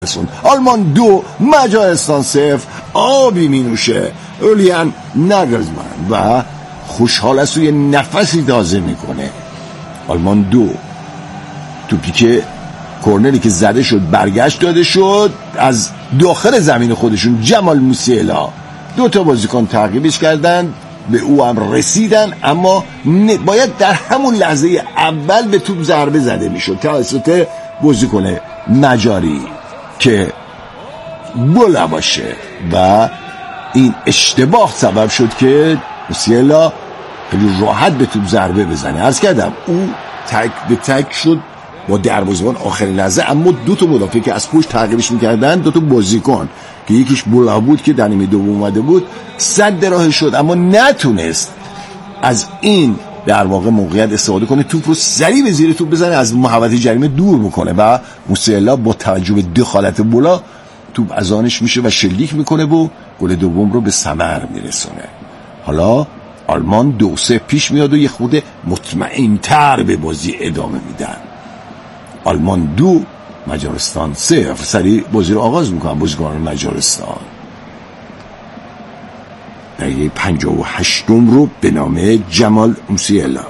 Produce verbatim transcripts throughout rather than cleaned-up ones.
آلمان دو مجارستان صفر. آبی می نوشه اولیان ناگلزمن و خوشحال است و یه نفسی تازه میکنه. آلمان دو، توپی که کورنری که زده شد برگشت داده شد از داخل زمین خودشون. جمال موسیلا، دو تا بازیکن تعقیبش کردن، به او هم رسیدن، اما باید در همون لحظه اول به توپ ضربه زده میشد توسط بازیکن مجاری که گل باشه و این اشتباه سبب شد که موسیلا خیلی راحت به توپ ضربه بزنه. عرض کردم او تک به تک شد با دروازه‌بان آخرین لحظه، اما دو تا مدافع که از پشت تعقیبش میکردن، دو تا بازیکن که یکیش بولا بود که در نیمه دوم اومده بود، صد راه شد اما نتونست از این در واقع موقعیت استفاده کنه، توپ رو سریع به زیر توپ بزنه، از محوطه جریمه دور بکنه و موسیلا با توجه به دخالت بولا توپ از آنش میشه و شلیک میکنه و گل دوم رو به ثمر میرسونه. حالا آلمان دو سه پیش میاد و یه خود مطمئن‌تر به بازی ادامه میدن. آلمان دو مجارستان صفر. سریع بازی رو آغاز میکنن بازیکنان مجارستان. دقیقه پنجاه و هشتم رو به نام جمال موسیلا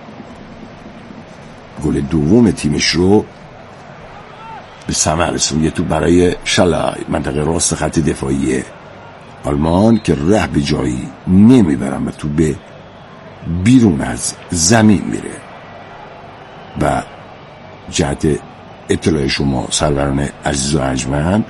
گل دوم تیمش رو به ثمر رسون. یه تو برای شلای منطقه راست خط دفاعی آلمان که ره به جایی نمیبرن و تو به بیرون از زمین میره. و جهت اطلاع شما سروران عزیز و ارجمند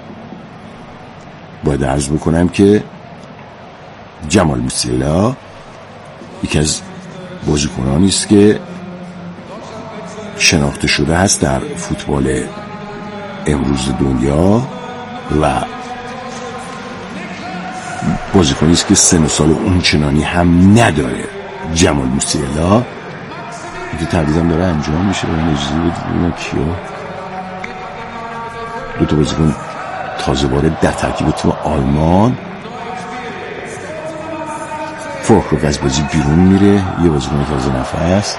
باید عرض بکنم که جمال موسیلا یکی از بازیکنانی است که شناخته شده است در فوتبال امروز دنیا و بازیکنی است که سن و سال اونچنانی هم نداره. جمال موسیلا که تعویضم داره انجام میشه و اجازه بدید ببینم کیا دو تا بازیکن تازه وارد در ترکیب تیم آلمان. فورکروک از بازی بیرون میره، یه بازیکن تازه نفس.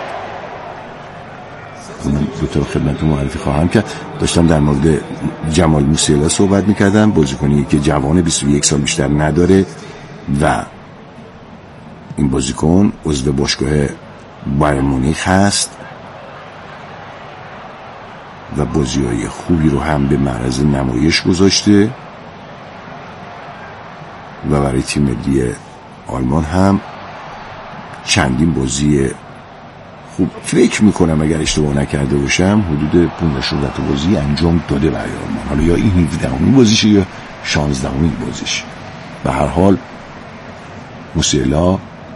من دو تا خدمتتون معرفی خواهم کرد. داشتم در مورد جمال موسیلا صحبت میکردم، بازیکنی که جوان بیست و یک سال بیشتر نداره و این بازیکن عضو باشگاه بایر مونیخ هست و بازی‌های خوبی رو هم به معرض نمایش گذاشته و برای تیم ملی آلمان هم چندین بازی خوب، فکر میکنم اگر اشتباه نکرده باشم حدود پانزده شانزده تا بازی انجام داده برای آلمان. حالا یا این هفدهمین بازیشه یا شانزدهمین بازیشه. به هر حال موسیلا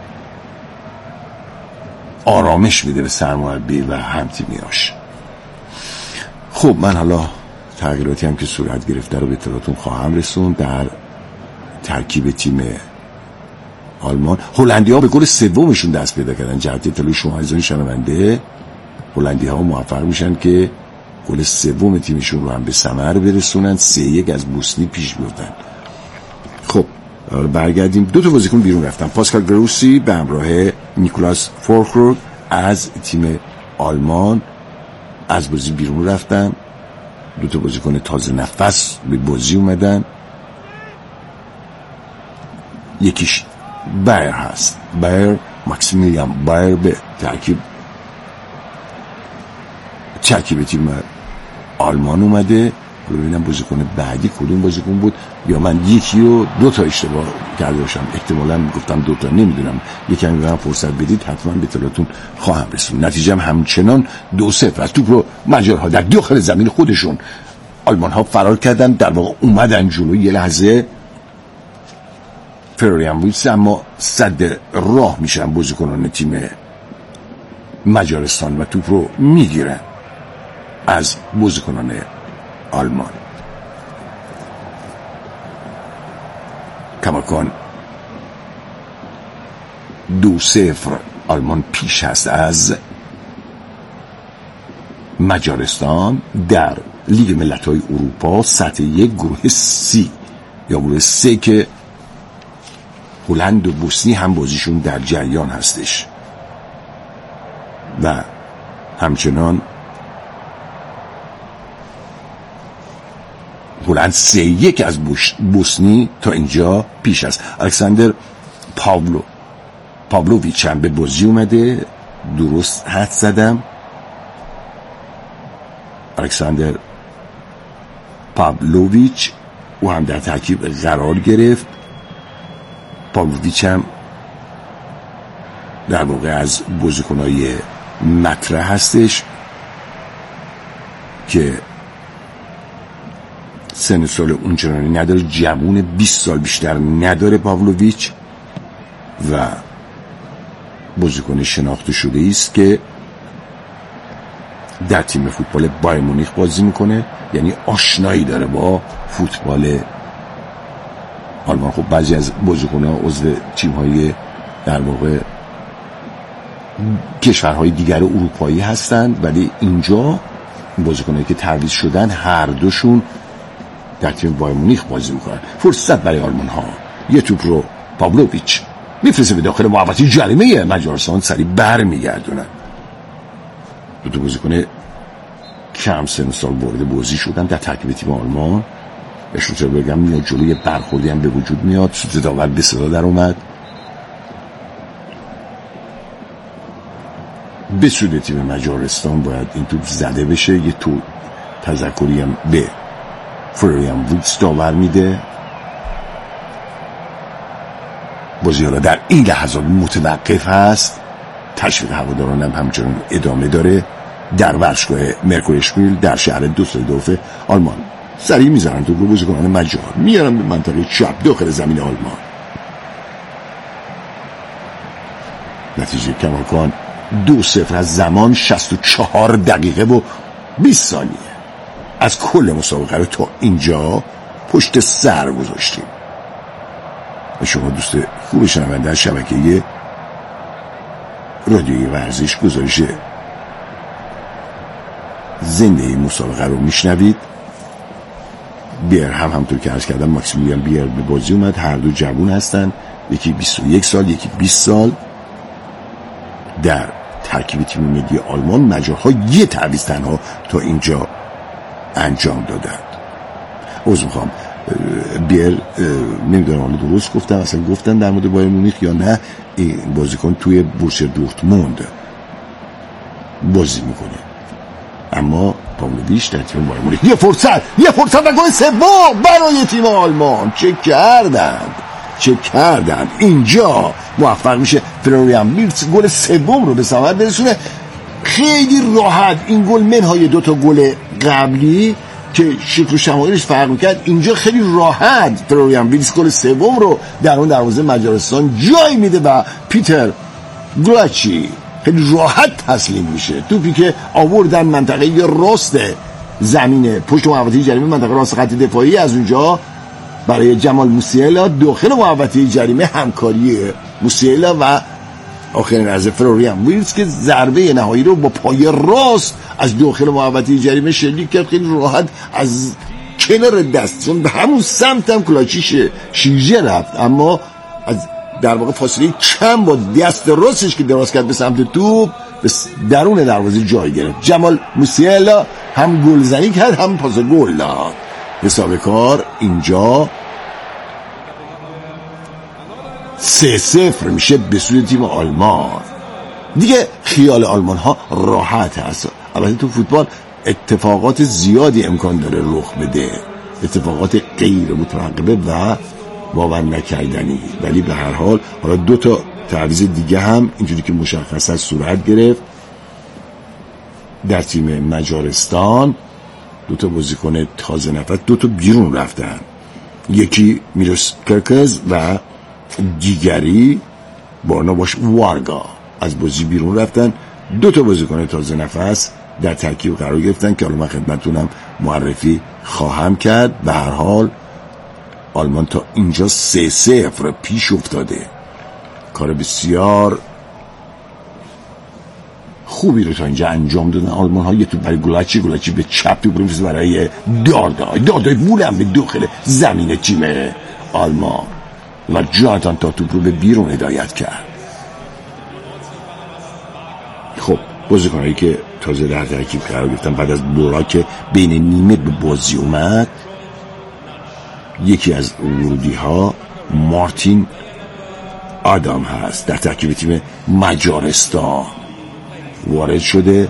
آرامش میده به سرمربی و همتیمیاش. خب من حالا تغییراتی هم که صورت گرفته رو به اطلاعاتون خواهم رسوند در ترکیب تیم آلمان. هلندی ها به گل سومشون دست پیدا کردن. جهت اطلاع شما عزیزان شنونده، هلندی ها موفق میشن که گل سوم تیمشون رو هم به ثمر برسونن، سه یک از بوسنی پیش بردن. خب برگردیم. دو تا بازیکن بیرون رفتن. پاسکال گروسی به همراه نیکولاس فورکروک از تیم آلمان از بازی بیرون رفتن. دو تا بازیکن تازه نفس به بازی اومدن. یکیش بایر هست، بایر ماکسیمیلیان بایر به ترکیب ترکیب تیم آلمان اومده. ببینم بازیکن بعدی کدوم بازیکن بود، یا من یکی و دو تا اشتباه کرده باشم، احتمالاً گفتم دو تا، نمیدونم. یکی هم به فرصت بدید حتما به اطلاعاتون خواهم رسوند. نتیجه هم همچنان دو صفر از توپ رو مجارها در داخل زمین خودشون آلمان ها فرار کردن، در واقع اومدن جلو. یه لحظه فلوریان ویتس اما صد راه میشن بازیکنان تیم مجارستان و توپ رو میگیرن از بازیکنان آلمان. کماکان دو صفر آلمان پیش هست از مجارستان در لیگ ملت‌های اروپا سطح یک گروه سی یا گروه سه که هلند و بوسنی هم بازیشون در جریان هستش و همچنان هلند سه یک از بوسنی تا اینجا پیش است. الکساندر پاولو پاولوویچ هم به بازی اومده، درست حد زدم. الکساندر پاولوویچ او هم در ترکیب قرار گرفت. پاولوویچ هم در واقع از بازیکنای مطرح هستش که سن سال اونچنانی نداره، جوون، بیست سال بیشتر نداره پاولوویچ و بازیکن شناخته شده است که در تیم فوتبال بایر مونیخ بازی میکنه، یعنی آشنایی داره با فوتبال آلمان. خب بعضی از بازیکن‌ها عضو تیم‌های در واقع کشورهای دیگر اروپایی هستند، ولی اینجا بازیکنایی که تعویض شدن هر دوشون در تیم بایر مونیخ بازی میکنن. فرصت برای آلمان ها، یه توپ رو پاولوویچ میفرسته به داخل محوطه جریمه مجارستان، سریع بر میگردونن. دو تا بازیکن کم سن سال وارد بازی شدن در ترکیب تیم آلمان. اشوتر بگم میاد جلوی برخوردی هم به وجود میاد، سوت داور به صدا در اومد. به سود تیم مجارستان باید این توپ زده بشه. یه تو تذکری هم به فلوریان ویرتز داور میده. بازی حالا در این لحظات متوقف هست. تشویق هواداران هم همچنان ادامه داره در ورزشگاه مرکورشپیل در شهر دوسلدورف آلمان. سریع میذارن تو رو بازیکنان مجار میارن به منطقه چپ داخل زمین آلمان. نتیجه کماکان دو صفر از زمان شصت و چهار دقیقه و بیست ثانیه از کل مسابقه رو تا اینجا پشت سر گذاشتیم. و شما دوست خوب شنونده از شبکه رادیوی ورزش گزارش زنده مسابقه رو میشنوید. بیر هم همطور که عرض کردم ماکسیمیلیان بیر به بازی اومد. هر دو جوان هستن، یکی بیست و یک سال یکی بیست سال. در ترکیب تیم ملی آلمان مجارها یه تعویض تنها تا اینجا انجام دادند. عذر میخوام، بیر نمیدونم حالا درست گفتم، اصلا گفتن در مورد بایر مونیخ یا نه. این بازیکن توی بورسیا دورتموند بازی میکنه، اما پاولوویچ در تیم بایر مونیخ. یه فرصت یه فرصت و گل سوم برای تیم آلمان. چه کردند چه کردند اینجا موفق میشه فلوریان ویرتز گل سوم رو به ثمر برسونه. خیلی راحت این گل منهای دو تا گل قبلی که شکل و شمایلش فرق میکرد، اینجا خیلی راحت فلوریان ویرتز گل سوم رو در اون دروازه مجارستان جای میده و پیتر گلاچی خیلی راحت تسلیم میشه. توپی که آوردن منطقه راست زمین پشت محوطه جریمه، منطقه راست خط دفاعی، از اونجا برای جمال موسیالا داخل محوطه جریمه همکاری موسیالا و آخرین از فلوریان ویرتز که ضربه نهایی رو با پای راست از داخل محوطه جریمه شلیک کرد. خیلی راحت از کنار دست، چون به همون سمت هم کلاچیش شیرجه رفت، اما از در واقع فاصله کم با دست راستش که دراز کرد به سمت توپ به درون دروازه جای گرفت. جمال موسیالا هم گلزنی کرد هم پاس گل داد. حساب کار اینجا سه صفر میشه به سوی تیم آلمان. دیگه خیال آلمان ها راحت هست. البته تو فوتبال اتفاقات زیادی امکان داره رخ بده، اتفاقات غیر مترقبه و باور نکردنی، ولی به هر حال حالا دو تا تعویض دیگه هم اینجوری که مشخص است صورت گرفت در تیم مجارستان. دو تا بازیکن تازه نفس، دو تا بیرون رفتن، یکی میروس کرکز و دیگری بارناباش وارگا از بازی بیرون رفتن. دو تا بازیکن تازه نفس در ترکیب قرار گرفتن که حالا من خدمتتونم معرفی خواهم کرد. به هر حال آلمان تا اینجا سه صفر پیش افتاده. کار بسیار خوبی رو تا اینجا انجام دادن آلمان ها. یه تو برای گلاچی گلاچی به چپ تو بریم برای داردای داردای بولم به داخل زمین تیم آلمان و جانتان تا توپ رو به بیرون هدایت کرد. خب بازیکنایی که تازه در ترکیب قرار گرفتن بعد از بلاک بین نیمه به بازی اومد یکی از ورودی ها مارتین آدام هست، در ترکیب تیم مجارستان وارد شده.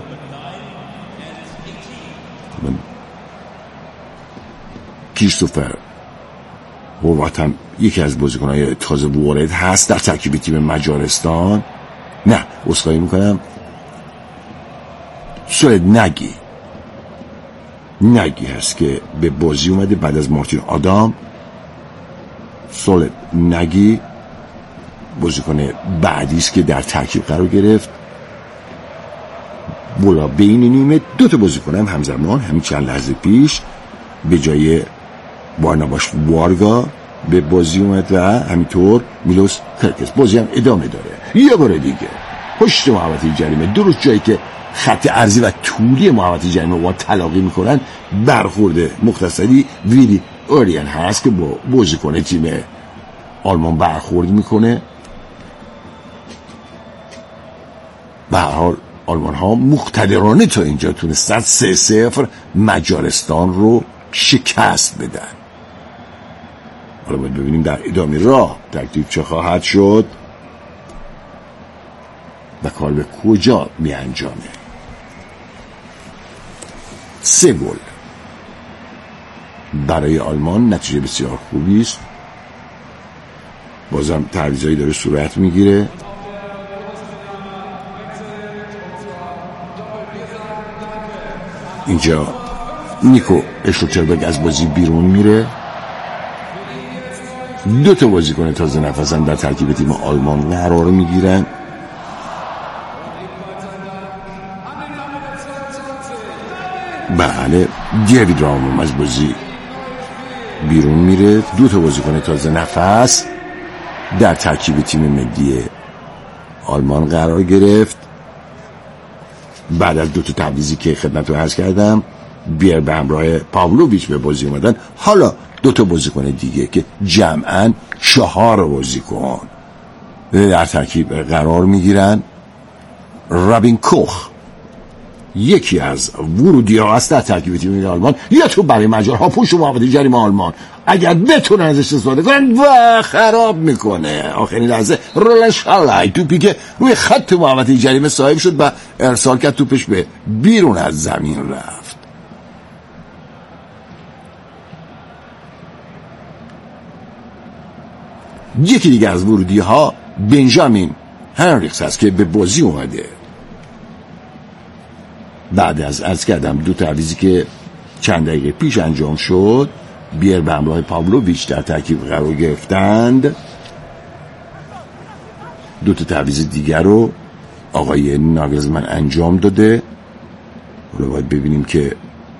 کریستوفر هووارد هم یکی از بازیکن‌های تازه وارد هست در ترکیب تیم مجارستان. نه عذرخواهی میکنم، سولد نگی نگی هست که به بازی اومده بعد از مارتین آدام. سولد نگی بازیکن بعدی است که در ترکیب قرار گرفت. بولا بین نیمه دو تا بازیکن هم همزمان همین چند لحظه پیش به جای بارناباش وارگا به بازی اومد و همینطور میلوس کرکس. بازی هم ادامه داره. یه بار دیگه پشت محوطه جریمه، درست جایی که خط عرضی و طولی محوطه جریمه با تلاقی میکنن، برخورده مختصری ویلی اوریان هست که با بازیکن تیم آلمان برخورد میکنه. به هر حال آلمان ها مقتدرانه تا اینجا تونستن سه صفر مجارستان رو شکست بدن. حالا باید ببینیم در ادامه راه تکلیف چه خواهد شد و کار به کجا می انجامه. سه گل برای آلمان نتیجه بسیار خوبی است. بازم تعویضایی داره صورت میگیره. اینجا نیکو اشلوتربرگ از بازی بیرون میره. دو تا بازیکن تازه نفسن در ترکیب تیم آلمان قرار میگیرن. بله دیوید رام از بازی بیرون میره. دو تا بازیکن تازه نفس در ترکیب تیم ملی آلمان قرار گرفت بعد از دو تا تعویضی که خدمتتون عرض کردم. بیر به همراه پاولوویچ به بازی اومدن. حالا دو تا بازیکن دیگه که جمعاً چهار بازیکن در ترکیب قرار میگیرن. رابین کوخ یکی از ورودی ها هست در ترکیب تیم ملی آلمان. یا تو برای مجارها پشت محوطه جریمه آلمان اگر بتونن ازش استفاده کنن و خراب میکنه. آخرین لحظه رولان شالای توپی که روی خط محوطه جریمه صاحب شد و ارسال کرد، توپش به بیرون از زمین رفت. یکی دیگه از ورودی ها بنجامین هنریکس هست که به بازی اومده بعد از عرض کردم دو تعویضی که چند دقیقه پیش انجام شد. بیر به همراه پاولوویچ در ترکیب قرار گرفتند. دو تا تعویض دیگر رو آقای ناگلزمن انجام داده. حالا باید ببینیم که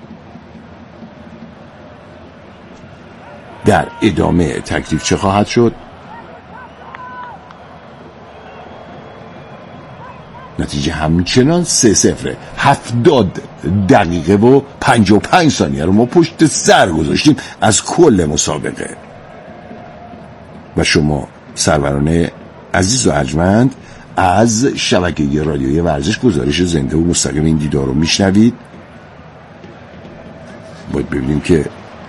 در ادامه تکلیف چه خواهد شد. نتیجه همچنان سه صفره. هفتاد دقیقه و پنجاه و پنج ثانیه رو ما پشت سر گذاشتیم از کل مسابقه و شما سروران عزیز و ارجمند از شبکه رادیویی ورزش گزارش زنده و مستقیم این دیدار رو میشنوید. باید ببینیم که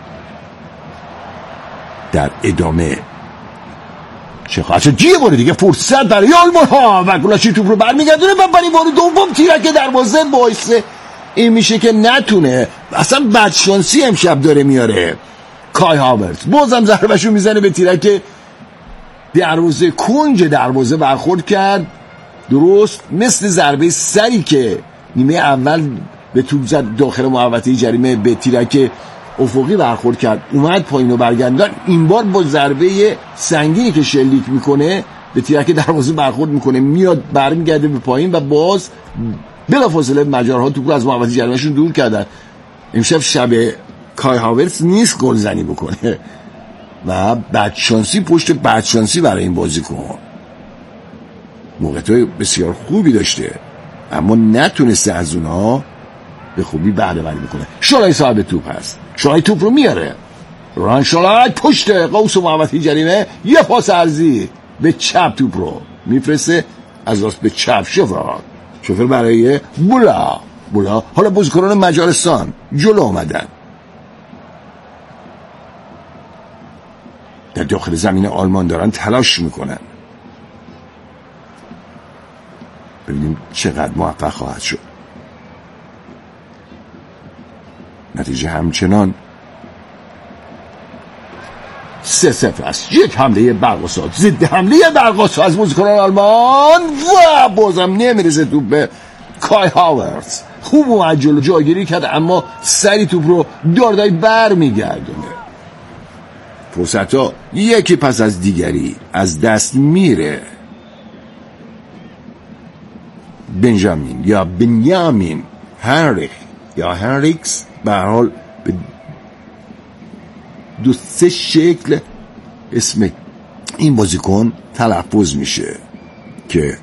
در ادامه چه خواهد شد. یه بار دیگه فرصت برای آلمان ها و گلاشی توپ رو برمیگردونه و برای بار دوم تیرک دروازه باعث این میشه که نتونه. اصلا بدشانسی امشب داره میاره. کای هاورتز بازم ضربهشو میزنه به تیرک دروازه، کنج دروازه برخورد کرد. درست مثل ضربه سری که نیمه اول به توپ زد داخل محوطه جریمه، به تیرک افقی برخورد کرد اومد پایین و برگردان. این بار با ضربه سنگینی که شلیک میکنه به تیرک دروازه برخورد میکنه، میاد برمیگرده به پایین و باز بلافاصله مجارها توپ رو از محوطه جریمهشون دور کردن. امشب شب کای هاورتز نیست گلزنی بکنه و بدشانسی پشت بدشانسی برای این بازیکن. موقعیت‌های بسیار خوبی داشته اما نتونسته از اونها به خوبی بهره وری بکنه. شالای صاحب توپ هست. شالای توپ رو میاره. ران شالای پشت قوس و محوطه جریمه یه پاس عرضی به چپ توپ رو میفرسته از راست به چپ. شوفر شوفر برای بولا بولا حالا بازیکنان مجارستان جلو آمدن. در داخل زمین آلمان دارن تلاش میکنن. ببینیم چقدر موفق خواهد شد. نتیجه همچنان سه صفر است. یک حمله برق‌وساز ضد حمله برق‌وساز از بازیکنان آلمان و بازم نمیرسه توپ به کای هاورتز. خوب اومد جلو جاگیری کرد اما سری توپ رو داردای بر میگردونه. فرصت ها یکی پس از دیگری از دست میره. بنجامین یا بنیامین هنریخ یا هنریکس به هر حال به دو سه شکل اسم این بازیکن تلفظ میشه که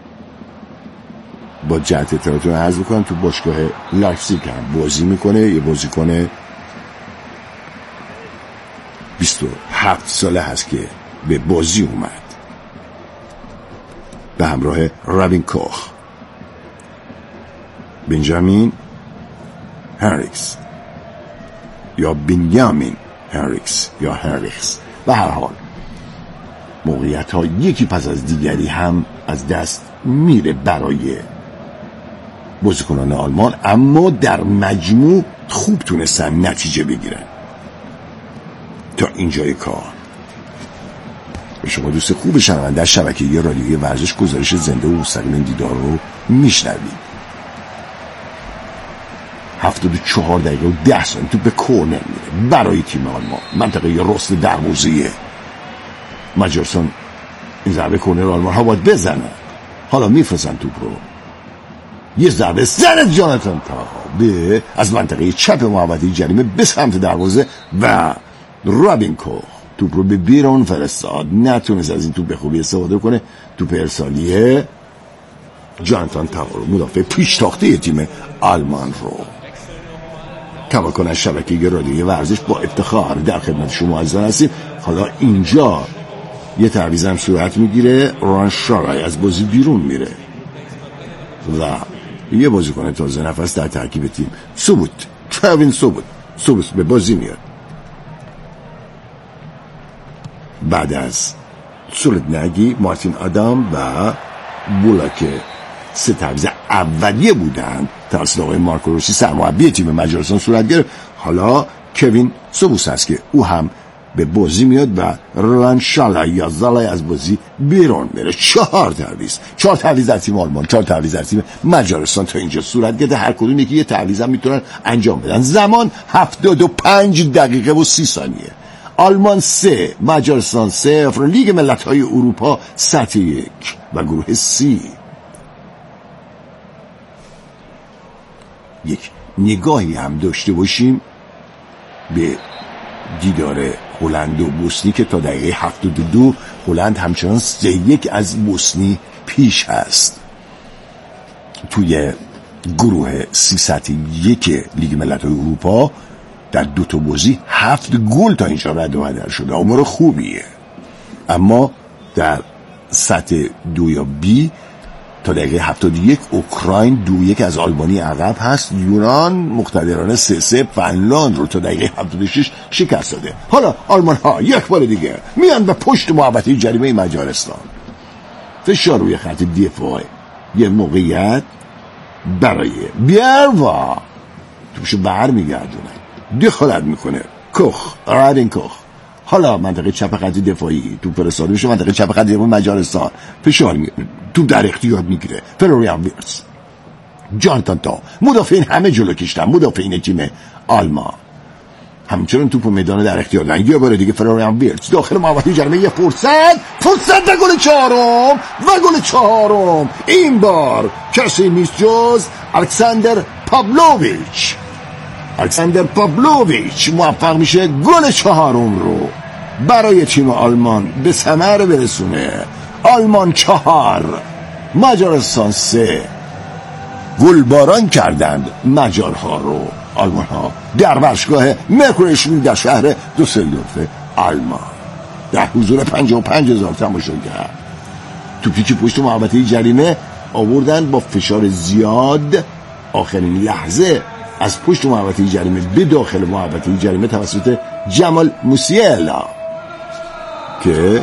با جهت اطلاعاتون عرض بکنم تو باشگاه لایپزیگ هم بازی میکنه. یه بازیکن بیست و هفت ساله هست که به بازی اومد به همراه رابین کوخ. بنجامین هنریکس یا بنیامین هنریکس یا هنریکس. به هر حال موقعیت ها یکی پس از دیگری هم از دست میره برای بازیکنان آلمان، اما در مجموع خوب تونستن نتیجه بگیرن تا اینجای کار. به شما دوست خوب شنونده شبکه رادیویی ورزش گزارش زنده و مستقیم این دیدار رو میشنوید. هفتاد و چهار دقیقه و ده ثانیه تو به کورنر میره برای تیم آلمان. منطقه رست دروازه مجارستان این ضربه کورنر آلمان ها باید بزنن. حالا میفرستن توپ رو. یه ضربه زن جاناتان تا به از منطقه چپ محوطه جریمه به سمت دروازه و رابین کوخ توپ رو به بیرون فرستاد. نتونست از این توپ به خوبی استفاده کنه. توپ ارسالیه جاناتان تا رو مدافع پیشتاخته تیم آلمان رو کماکان از شبکه رادیویی ورزش با افتخار در خدمت شما عزیزان هستیم. حالا اینجا یه تعویض هم صورت میگیره. ران شارای از بازی بیرون میره و یه بازیکن تازه نفس در ترکیب تیم سوبوت تراوین سوبوت سوبوت به بازی میاد. بعد از سولت نگی مارتین آدام و بولاک سه تعویض اولیه بودن توسط آقای مارکو روسی سرمربی تیم مجارستان صورت گرفت. حالا کوین سوبوس هست که او هم به بازی میاد و ران شالای یا زالای از بازی بیرون میره. چهار تعویض چهار تعویض در تیم آلمان، چهار تعویض در تیم مجارستان تا اینجا صورت گرفته. هر کدوم یکی یه تعویض هم میتونن انجام بدن. زمان هفتاد و پنج دقیقه و سی ثانیه. آلمان سه مجارستان صفر. لیگ ملت‌های اروپا سطح یک و گروه سی. یک نگاهی هم داشته باشیم به دیدار هلند و بوسنی که تا دقیقه هفتاد و دو هلند همچنان سه یک از بوسنی پیش هست. توی گروه سی سطح یک لیگ ملت‌های اروپا در دو تا بازی هفت گل تا اینجا رد و بدل شده. امور خوبیه. اما در سطح دو یا بی تا دقیقه هفتاد و یک اوکراین دو یک از آلبانی عقب هست. یونان مقتدرانه سه سه فنلاند رو تا دقیقه هفتاد و شش شکست داده. حالا آلمان ها یک بار دیگه میان به پشت محوطه جریمه مجارستان. فشار روی خط دفاع. یه موقعیت برای بیاروا توشو بر میگردونه. دخالت میکنه کوخ رابین کوخ. حالا منطقه چپ خط دفاعی تو فرستاده میشه منطقه چپ خط دفاعی مجارستان. فشار میگیره تو در اختیار میگیره فلوریان ویرتز. جاناتان تا مدافعین همه جلو کشتن. مدافعین تیم آلمان همچنان توپو میدان در اختیار دارن. یه بار دیگه فلوریان ویرتز داخل محوطه جریمه. یه فرصت فرصت و گل چهارم و گل چهارم. این بار کسی نیست جز الکساندر پاولویچ. الکساندر پاولویچ موفق میشه گل چهارم رو برای تیم آلمان به ثمر برسونه. آلمان چهار مجارستان سه. گلباران کردند مجارها رو آلمان ها در ورزشگاه مرکورشویل در شهر دوسلدورف آلمان در حضور پنجاه و پنج هزار تماشاگر. توپی که پشت محوطه جریمه آوردن با فشار زیاد. آخرین لحظه از پشت محوطه جریمه به داخل محوطه جریمه توسط جمال موسیلا که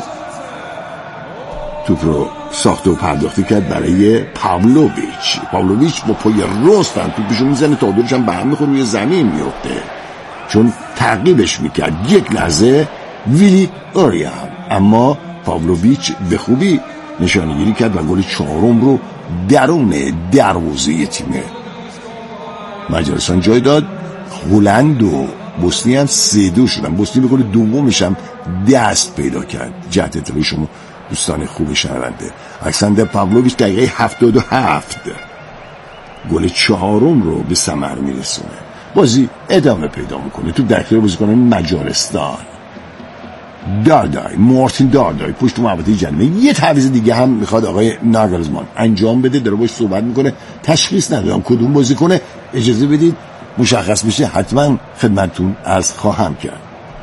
توپ رو ساخته و پرداختی کرد برای پاولویچ. پاولویچ با پای راستن توپشو میزنه، تا دورش هم به هم میخوره، روی زمین میفته چون تعقیبش میکرد یک لحظه ویلی اوریان. اما پاولویچ به خوبی نشانه‌گیری کرد و گل چهارم رو درون دروازه تیم مجارستان جای داد. هلند و بوسنی هم سه دو شدن. بوسنی به گل دومش هم دست پیدا کرد. جهت اطلاع شما دوستان خوب شنونده، الکساندر پاولویچ دقیقه هفتاد و هفت گل چهارم رو به ثمر میرسونه. بازی ادامه پیدا میکنه. تو داخل بازیکنان مجارستان داردای، مارتین داردای پشت محوطه جریمه. یه تعویض دیگه هم میخواد آقای ناگلزمان انجام بده، داره باش صحبت میکنه، تشخیص ندادم کدوم بازی کنه، اجازه بدید مشخص بشه حتما خدمتتون عرض خواهم کرد.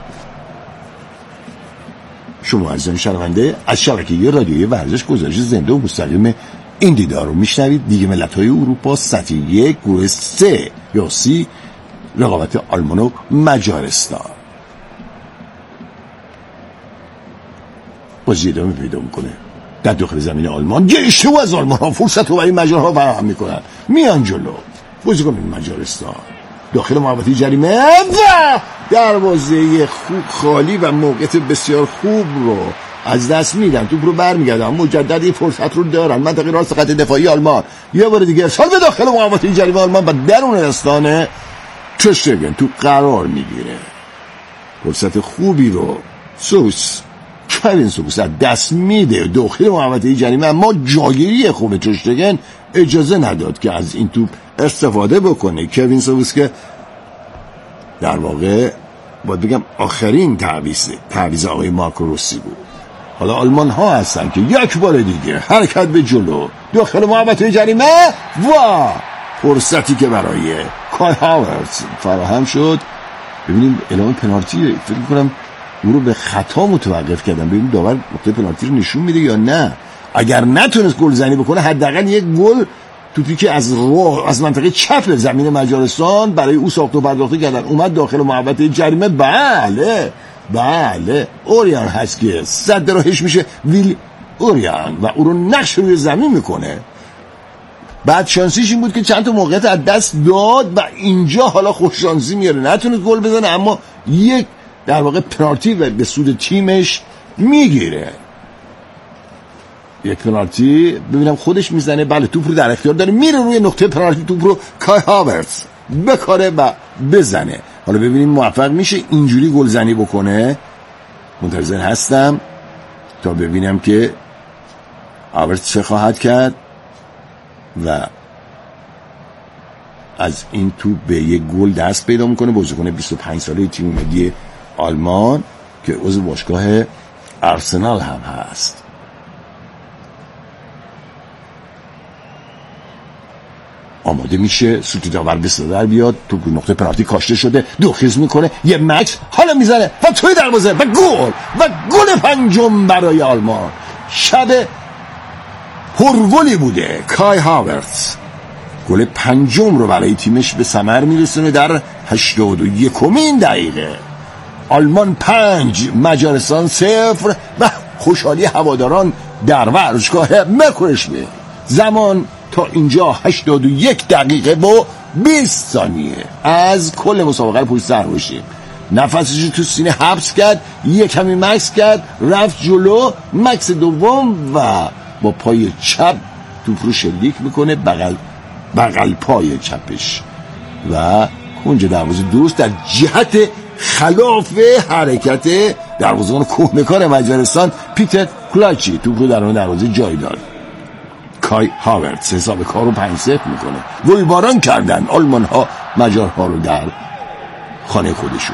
شما عزیزان شنونده از شبکه رادیویی ورزش گزارش زنده و مستقیم این دیدار رو میشنوید. لیگ ملت‌های اروپا سطح یک گروه سه یا سی، رقابت آلمان و مجارستان. بازی ادامه پیدا میکنه در داخل زمین آلمان. گشته و از آلمان ها فرصت رو برای مجارها فراهم میکنن، میان جلو بازیکن مجارستان داخل محوطه جریمه و دروازه خوب خالی و موقعیت بسیار خوب رو از دست میدن. توپ رو برمیگردن، مجدد این فرصت رو دارن. منطقه راست خط دفاعی آلمان یه بار دیگه ارسال به داخل محوطه جریمه آلمان و درون استان تر شتگن تو قرار میگیره. فرصت خوبی رو سوس کوین سوس از دست میده داخل محوطه جریمه، اما جاگیری خوب تر شتگن اجازه نداد که از این توپ استفاده بکنه. کوین سوس که در واقع باید بگم آخرین تعویض تعویض آقای مارکو روسی بود. حالا آلمان ها هستن که یک بار دیگه حرکت به جلو داخل محوطه جریمه و فرصتی که برای کای هاورتز فراهم شد. ببینیم اعلام پنالتی، فکر کنم او رو به خطا متوقف کردن. ببینیم داور نقطه پنالتی رو نشون میده یا نه. اگر نتونست گل زنی بکنه حداقل یک گل توپی که از رو از منطقه چپ زمین مجارستان برای او ساخت و پرداخته کردن اومد داخل محوطه جریمه. بله بله اوریان هست که صد راهش میشه ویل اوریان و او رو نقش روی زمین میکنه. بعد شانسیش این بود که چند تا موقعیت از دست داد و اینجا حالا خوش شانسی میاره، نتونست گل بزنه اما یک در واقع پنالتی و به سود تیمش میگیره. یک پنالتی ببینم خودش میزنه. بله توپ رو در اختیار داره، میره روی نقطه پنالتی، توپ رو کای هاورتز بکاره و بزنه. حالا ببینیم موفق میشه اینجوری گلزنی بکنه. منتظر هستم تا ببینم که هاورتز چه خواهد کرد و از این توپ به یک گل دست پیدا میکنه. بازیکن بیست و پنج ساله تیم ملی آلمان که عضو باشگاه آرسنال هم هست. آماده میشه سوتی داور به صدر بیاد. تو نقطه پنالتی کاشته شده، دو خیز میکنه، یه مکس حالا میزنه و توی دروازه و گل و گل پنجم برای آلمان. شب پرگلی بوده. کای هاورتز گل پنجم رو برای تیمش به ثمر میرسونه در هشتاد و یکمین دقیقه. آلمان پنج مجارستان صفر و خوشحالی هواداران در ورزشگاه مکرشبه. زمان تا اینجا هشتاد و یک دقیقه با بیست ثانیه از کل مسابقه رو پشت سر باشیم. نفسش تو سینه حبس کرد، یک کمی مکس کرد، رفت جلو، مکس دوم و با پای چپ توپ رو شلیک میکنه بغل بغل پای چپش و اونجا دروازه درست در جهت خلاف حرکت دروازه‌بان کهنه‌کار مجارستان پیتر کلاچی توپ رو در اون دروازه جای داد. کای هاورتز حساب کار رو پنج صفر میکنه. گلباران کردن آلمان ها مجارها رو در خانه خودشون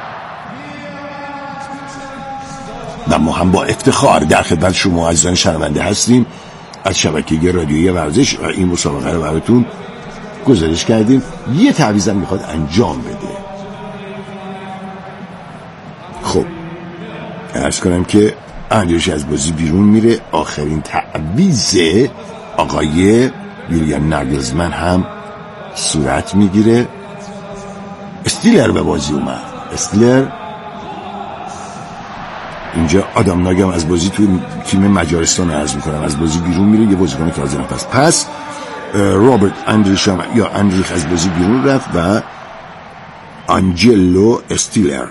و ما هم با افتخار در خدمت شما عزیزان شنونده هستیم. از شبکه رادیویی ورزش و این مسابقه رو براتون گزارش کردیم. یه تعویضم میخواد انجام بده. خب عرض کنم که اندیش از بازی بیرون میره. آخرین تعویض آقای یولیان ناگلزمن هم صورت میگیره. استیلر به بازی اومد. استیلر اینجا آدم ناگ هم از بازی توی تیم مجارستان عرض میکنم از بازی بیرون میره، یه بازیکن تازه نفس. پس رابرت اندریش هم یا اندریخ از بازی بیرون رفت و آنجلو استیلر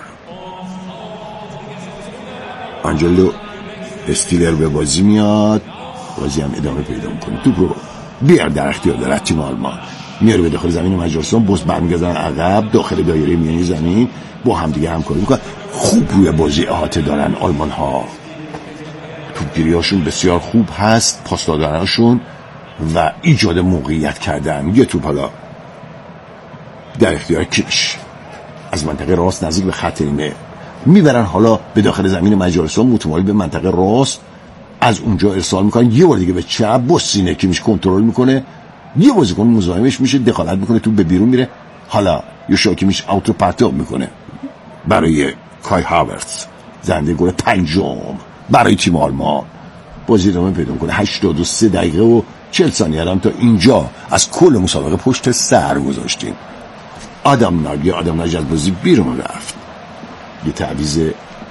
آنجلو استیلر به بازی میاد، بازی هم ادامه پیدا میکنه. توپ رو بیار در اختیار داره تیم آلمان، میاره به داخل زمین مجارستان، باز برمیگردن عقب داخل دایره میانی زمین، با هم دیگه همکاری میکنن. خوب روی بازی احاطه دارن آلمان ها، توپگیریاشون بسیار خوب هست، پاس دادنشون و ایجاد موقعیت کردن. یه توپ حالا در اختیار کیش از منطقه راست نزدیک به خط نیمه میبرن، حالا به داخل زمین مجارستان متمایل به منطقه راست، از اونجا ارسال میکنن یه بار دیگه به چپ، با سینه کیمیش کنترل میکنه، یه بازیکن مزاحمش میشه، دخالت میکنه، تو به بیرون میره. حالا یوشا کیمیش اوتو پرتاب میکنه برای کای هاورتز، زنده گل پنجم برای تیم آلمان. بازی ادامه پیدا میکنه. هشتاد و سه دقیقه و چهل ثانیه هم تا اینجا از کل مسابقه پشت سر گذاشتیم. آدم ناگی آدم ناگی از بازی بیرون رفت. یه تعویض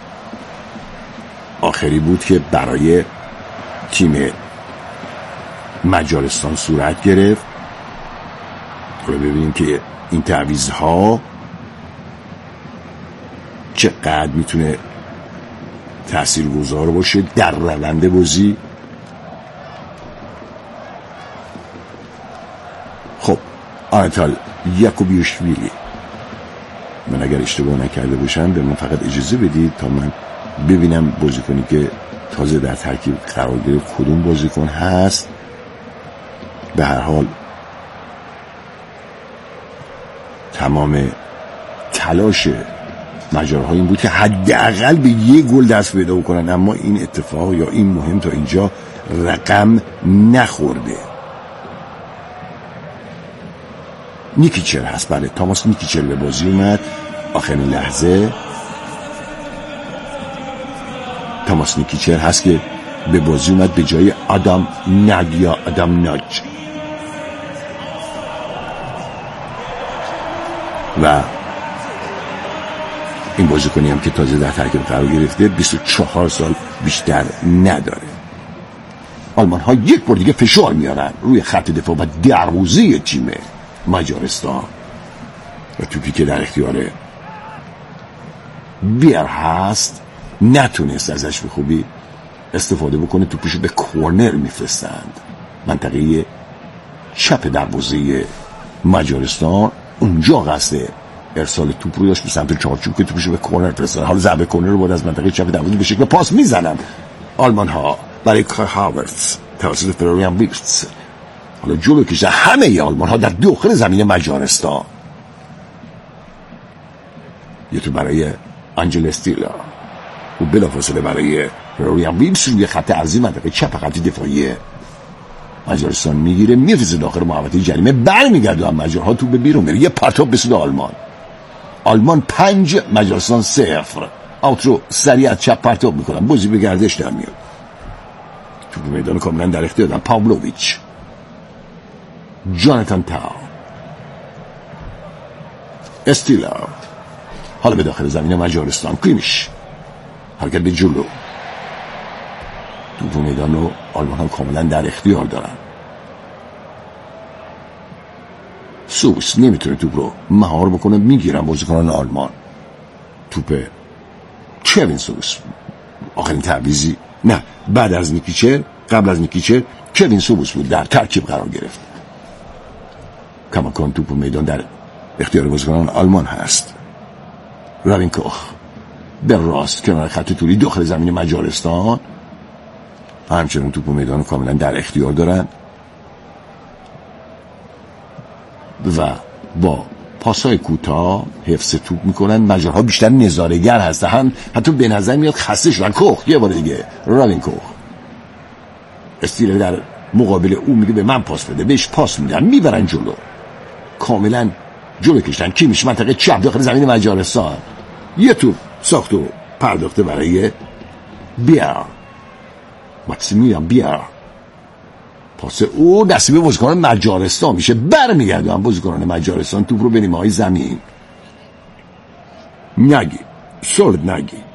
آخری بود که برای تیم مجارستان صورت گرفت. حالا ببینیم که این تعویض‌ها چقدر میتونه تاثیرگذار باشه در روند بازی. خب آناتال یاکوبیوشویلی، من اگر اشتباه نکرده باشم به من فقط اجازه بدید تا من ببینم بازیکنی که تازه در ترکیب قرار گرفت کدوم بازیکن هست. به هر حال تمام تلاش مجارها این بود که حداقل به یک گل دست پیدا بکنن، اما این اتفاق یا این مهم تا اینجا رقم نخورده. نیکیچر هست، بله تاماس نیکیچر به بازی اومد آخرین لحظه. تاماس نیکیچر هست که به بازی اومد به جای آدم ناگ یا آدم ناج و این بازیکنی هم که تازه در ترکیب قرار گرفته بیست و چهار سال بیشتر نداره. آلمان ها یک بار دیگه فشار میارن روی خط دفاع و دروازه تیم مجارستان و توپی که در اختیار بیر هست نتونست ازش به خوبی استفاده بکنه، توپیشو به کورنر میفرستند منطقه چپ دروازه مجارستان. اونجا قصد ارسال توپ رو داشت به سمت چارچوب که توپیشو به کورنر فرستادن. حالا ضربه کورنر رو بعد از منطقه چپ دروازه به شکل پاس میزنن آلمان ها برای کای هاورتز توسط فلوریان ویرتز. حالا جلو کشیدن همه آلمان ها در داخل زمین مجارستان. یه تو برای آنجل استیلر و بلافاصله برای فلوریان ویرتز روی خط عرضی منطقه چپ خط دفاعی مجارستان میگیره، میفرسته داخل محوطه جریمه، برمیگرده هم مجارها تو به بیرون میره. یه پرتاب به سود آلمان. آلمان پنج مجارستان صفر. آوترو سریع چپ پرتاب میکنن، بازی به گردش در میاد. تو میدان کاملا در اختیار دارن پاولویچ، جاناتان تاو، استیلر. حالا به داخل زمین مجارستان کیمیش حرکت به جلو. تو میدان رو آلمان ها کاملا در اختیار دارن. سوس نمیتونه توپ رو مهار بکنه، میگیرن بازیکنان آلمان. توپ کوین سوس آخرین تعویضی نه بعد از نیکیچر، قبل از نیکیچر کوین سوس بود در ترکیب قرار گرفت. کماکان توپ میدان در اختیار بازیکنان آلمان هست. راوینکوخ به راست کنار خط طولی داخل زمین مجارستان، همچنین توپ میدان کاملا در اختیار دارن و با پاسای کوتاه حفظ توپ میکنن. مجارها بیشتر نظاره‌گر هستن، هم حتی به نظر میاد خسته شدن. کوخ یه بار دیگه راوین کوخ، استیلر در مقابل او میگه به من پاس بده، بهش پاس میدن، میبرن جلو، کاملا جلو کشتن. کیمیش منطقه چپ داخل زمین مجارستان، یه توپ ساخت و پرداخته برای بیر، ماکسیمیلیان بیر. پاس او نصیب بازیکنان مجارستان میشه، برمیگردن بازیکنان مجارستان توپ رو به نیمه‌های زمین. نگی سولد نگی